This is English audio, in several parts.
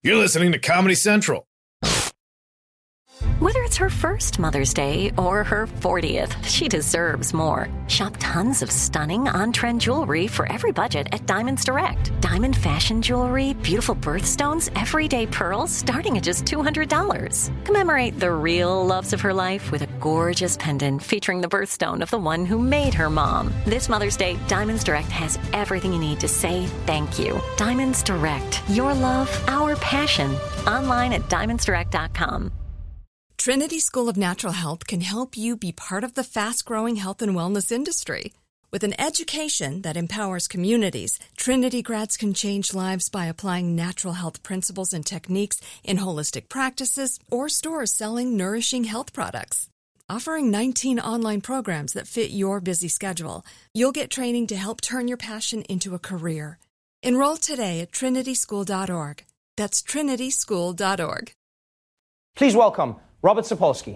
You're listening to Comedy Central. Whether it's her first Mother's Day or her 40th, she deserves more. Shop tons of stunning on-trend jewelry for every budget at Diamonds Direct. Diamond fashion jewelry, beautiful birthstones, everyday pearls starting at just $200. Commemorate the real loves of her life with a gorgeous pendant featuring the birthstone of the one who made her mom. This Mother's Day, Diamonds Direct has everything you need to say thank you. Diamonds Direct. Your love, our passion. Online at diamondsdirect.com. Trinity School of Natural Health can help you be part of the fast-growing health and wellness industry. With an education that empowers communities, Trinity grads can change lives by applying natural health principles and techniques in holistic practices or stores selling nourishing health products. Offering 19 online programs that fit your busy schedule, you'll get training to help turn your passion into a career. Enroll today at trinityschool.org. That's trinityschool.org. Please welcome Robert Sapolsky.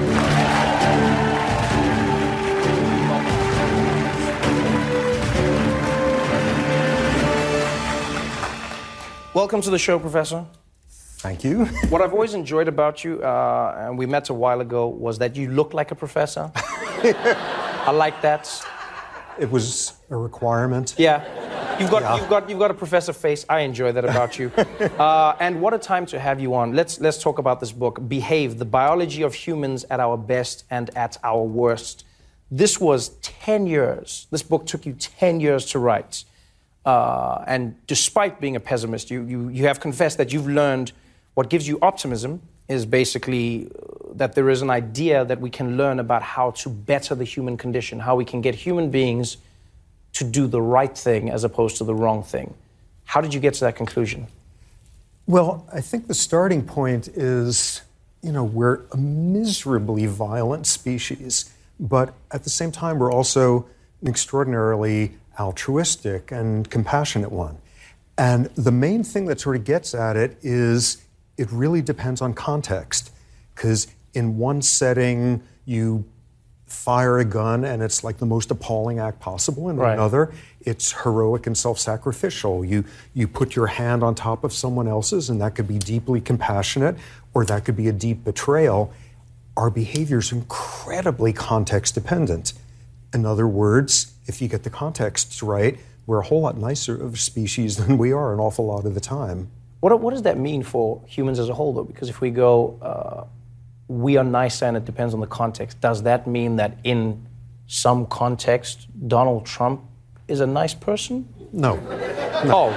Welcome to the show, Professor. Thank you. What I've always enjoyed about you, and we met a while ago, was that you look like a professor. I like that. It was a requirement. Yeah. You've got a professor face. I enjoy that about you. And what a time to have you on. Let's talk about this book, Behave: The Biology of Humans at Our Best and at Our Worst. This was 10 years. This book took you 10 years to write. And despite being a pessimist, you have confessed that you've learned what gives you optimism is basically that there is an idea that we can learn about how to better the human condition, how we can get human beings to do the right thing as opposed to the wrong thing. How did you get to that conclusion? Well, I think the starting point is, we're a miserably violent species, but at the same time, we're also an extraordinarily altruistic and compassionate one. And the main thing that sort of gets at it is it really depends on context, because in one setting, you fire a gun and it's like the most appalling act possible. In another, it's heroic and self-sacrificial. You put your hand on top of someone else's, and that could be deeply compassionate, or that could be a deep betrayal. Our behavior is incredibly context dependent. In other words, if you get the context right, we're a whole lot nicer of a species than we are an awful lot of the time. What does that mean for humans as a whole, though? Because if we go, we are nicer and it depends on the context, does that mean that in some context, Donald Trump is a nice person? No. Oh.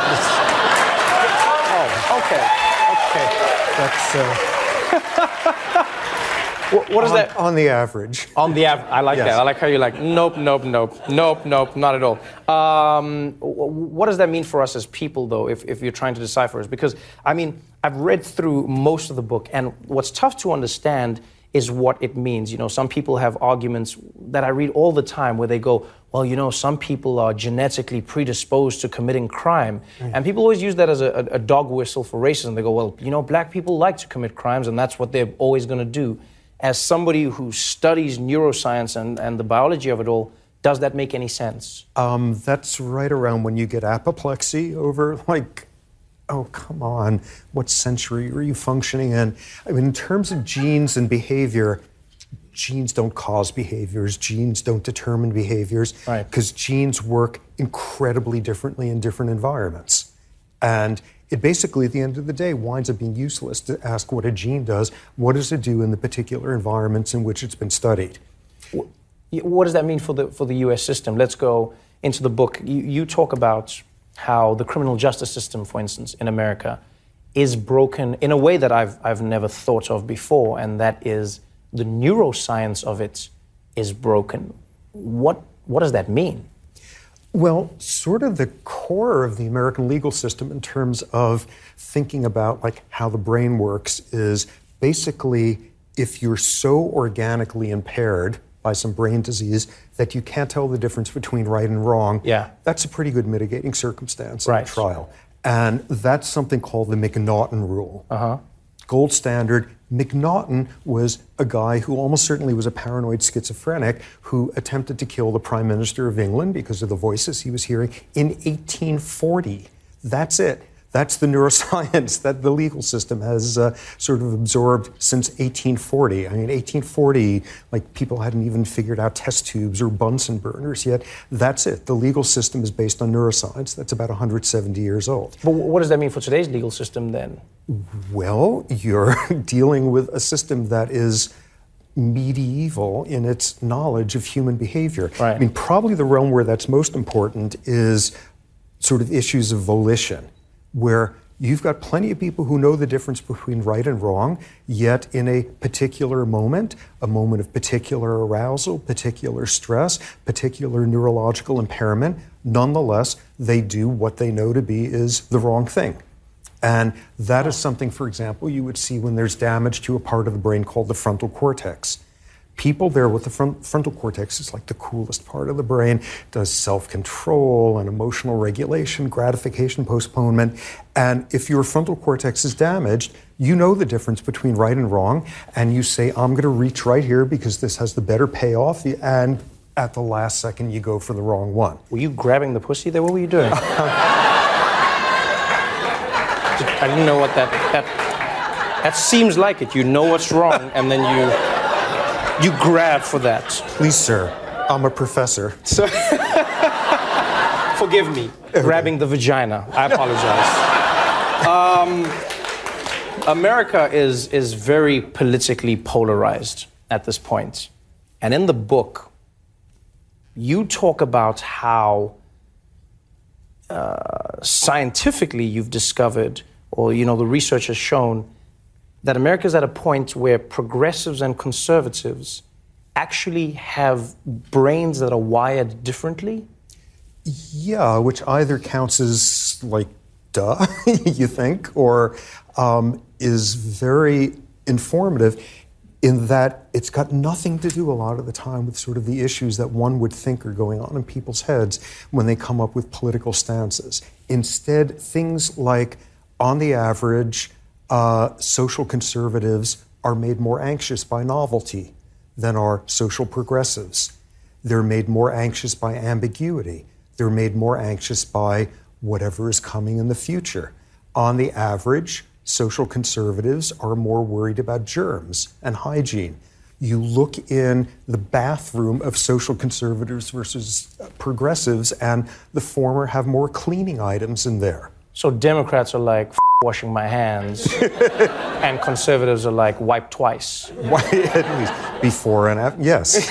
Okay. That's... What is that? On the average. On the average. I like Yes. that. I like how you're like, nope, not at all. What does that mean for us as people, though, if you're trying to decipher us? Because, I've read through most of the book, and what's tough to understand is what it means. Some people have arguments that I read all the time where they go, well, some people are genetically predisposed to committing crime. Right. And people always use that as a dog whistle for racism. They go, well, black people like to commit crimes, and that's what they're always going to do. As somebody who studies neuroscience and the biology of it all, does that make any sense? That's right around when you get apoplexy over, oh, come on, what century are you functioning in? In terms of genes and behavior, genes don't cause behaviors, genes don't determine behaviors, right? Because genes work incredibly differently in different environments. And it basically, at the end of the day, winds up being useless to ask what a gene does. What does it do in the particular environments in which it's been studied? What does that mean for the U.S. system? Let's go into the book. You talk about how the criminal justice system, for instance, in America, is broken in a way that I've never thought of before, and that is the neuroscience of it is broken. What does that mean? Well, sort of the core of the American legal system in terms of thinking about how the brain works is basically if you're so organically impaired by some brain disease that you can't tell the difference between right and wrong, that's a pretty good mitigating circumstance in a trial. And that's something called the McNaughton rule. Gold standard. McNaughton was a guy who almost certainly was a paranoid schizophrenic who attempted to kill the Prime Minister of England because of the voices he was hearing in 1840. That's it. That's the neuroscience that the legal system has sort of absorbed since 1840. I mean, 1840, like, people hadn't even figured out test tubes or Bunsen burners yet. That's it. The legal system is based on neuroscience. That's about 170 years old. But what does that mean for today's legal system then? Well, you're dealing with a system that is medieval in its knowledge of human behavior. Right. I mean, probably the realm where that's most important is sort of issues of volition, where you've got plenty of people who know the difference between right and wrong, yet in a particular moment, a moment of particular arousal, particular stress, particular neurological impairment, nonetheless, they do what they know to be is the wrong thing. And that is something, for example, you would see when there's damage to a part of the brain called the frontal cortex. People there with the frontal cortex is like the coolest part of the brain, does self-control and emotional regulation, gratification, postponement. And if your frontal cortex is damaged, you know the difference between right and wrong, and you say, I'm going to reach right here because this has the better payoff, and at the last second you go for the wrong one. Were you grabbing the pussy there? What were you doing? I didn't know what that seems like it. You know what's wrong, and then you grab for that. Please, sir, I'm a professor. So, forgive me, grabbing the vagina. I apologize. America is very politically polarized at this point. And in the book, you talk about how scientifically you've discovered, or the research has shown, that America's at a point where progressives and conservatives actually have brains that are wired differently? Yeah, which either counts as, like, duh, you think, or is very informative in that it's got nothing to do a lot of the time with sort of the issues that one would think are going on in people's heads when they come up with political stances. Instead, things like, on the average, social conservatives are made more anxious by novelty than are social progressives. They're made more anxious by ambiguity. They're made more anxious by whatever is coming in the future. On the average, social conservatives are more worried about germs and hygiene. You look in the bathroom of social conservatives versus progressives, and the former have more cleaning items in there. So Democrats are like, washing my hands, and conservatives are like, wipe twice. At least before and after, yes.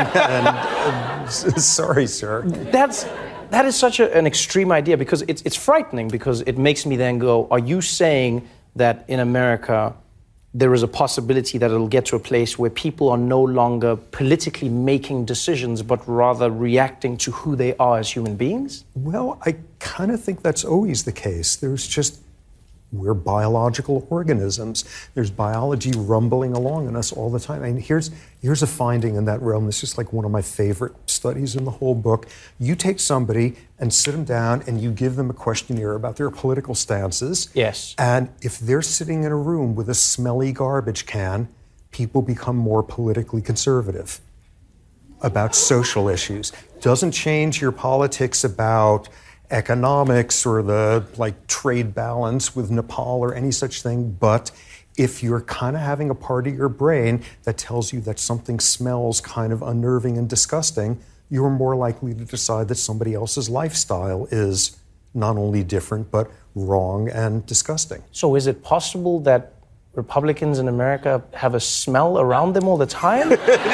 Sorry, sir. That is such an extreme idea, because it's frightening, because it makes me then go, are you saying that in America there is a possibility that it'll get to a place where people are no longer politically making decisions, but rather reacting to who they are as human beings? Well, I kind of think that's always the case. We're biological organisms. There's biology rumbling along in us all the time. I mean, here's a finding in that realm. It's just like one of my favorite studies in the whole book. You take somebody and sit them down and you give them a questionnaire about their political stances. Yes. And if they're sitting in a room with a smelly garbage can, people become more politically conservative about social issues. Doesn't change your politics about economics or the trade balance with Nepal or any such thing, but if you're kind of having a part of your brain that tells you that something smells kind of unnerving and disgusting, you're more likely to decide that somebody else's lifestyle is not only different but wrong and disgusting. So is it possible that Republicans in America have a smell around them all the time?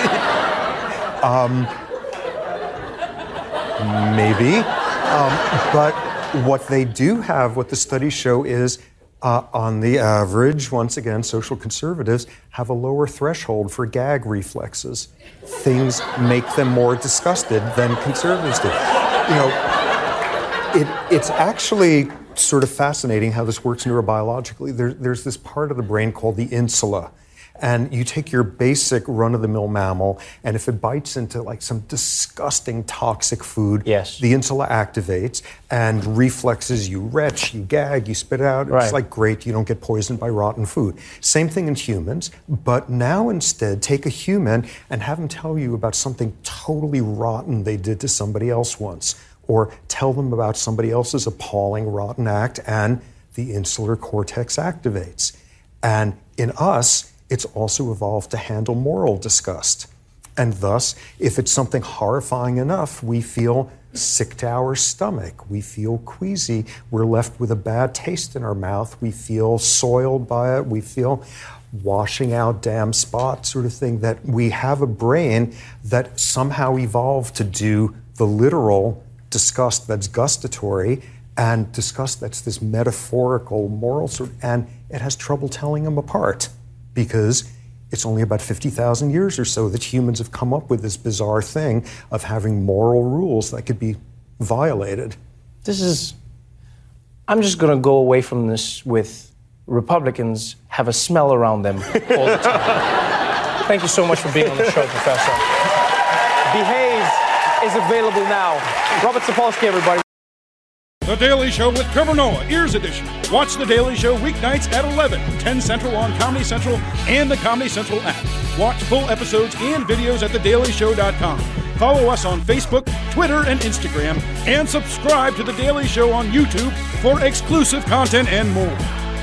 Maybe. But what they do have, what the studies show is, on the average, once again, social conservatives have a lower threshold for gag reflexes. Things make them more disgusted than conservatives do. It's actually sort of fascinating how this works neurobiologically. There's this part of the brain called the insula. And you take your basic run-of-the-mill mammal, and if it bites into some disgusting toxic food, yes, the insula activates, and reflexes, you retch, you gag, you spit it out. Right. It's great, you don't get poisoned by rotten food. Same thing in humans, but now instead take a human and have them tell you about something totally rotten they did to somebody else once, or tell them about somebody else's appalling, rotten act, and the insular cortex activates. And in us, it's also evolved to handle moral disgust. And thus, if it's something horrifying enough, we feel sick to our stomach. We feel queasy. We're left with a bad taste in our mouth. We feel soiled by it. We feel washing out damn spots, sort of thing, that we have a brain that somehow evolved to do the literal disgust that's gustatory and disgust that's this metaphorical moral sort, and it has trouble telling them apart because it's only about 50,000 years or so that humans have come up with this bizarre thing of having moral rules that could be violated. I'm just going to go away from this with Republicans have a smell around them all the time. Thank you so much for being on the show, Professor. Behave is available now. Robert Sapolsky, everybody. The Daily Show with Trevor Noah, Ears Edition. Watch The Daily Show weeknights at 11, 10 Central on Comedy Central and the Comedy Central app. Watch full episodes and videos at thedailyshow.com. Follow us on Facebook, Twitter, and Instagram, and subscribe to The Daily Show on YouTube for exclusive content and more.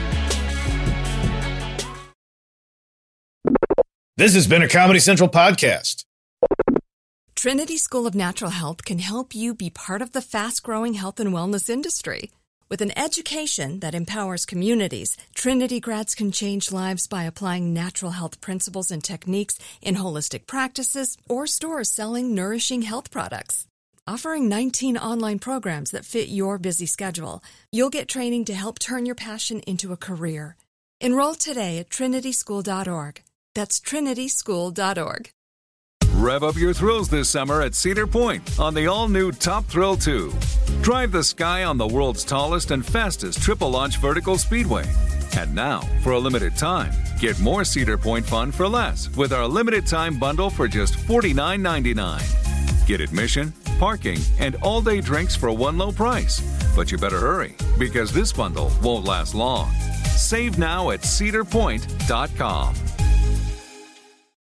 This has been a Comedy Central podcast. Trinity School of Natural Health can help you be part of the fast-growing health and wellness industry. With an education that empowers communities, Trinity grads can change lives by applying natural health principles and techniques in holistic practices or stores selling nourishing health products. Offering 19 online programs that fit your busy schedule, you'll get training to help turn your passion into a career. Enroll today at trinityschool.org. That's trinityschool.org. Rev up your thrills this summer at Cedar Point on the all-new Top Thrill 2. Drive the sky on the world's tallest and fastest triple-launch vertical speedway. And now, for a limited time, get more Cedar Point fun for less with our limited-time bundle for just $49.99. Get admission, parking, and all-day drinks for one low price. But you better hurry, because this bundle won't last long. Save now at cedarpoint.com.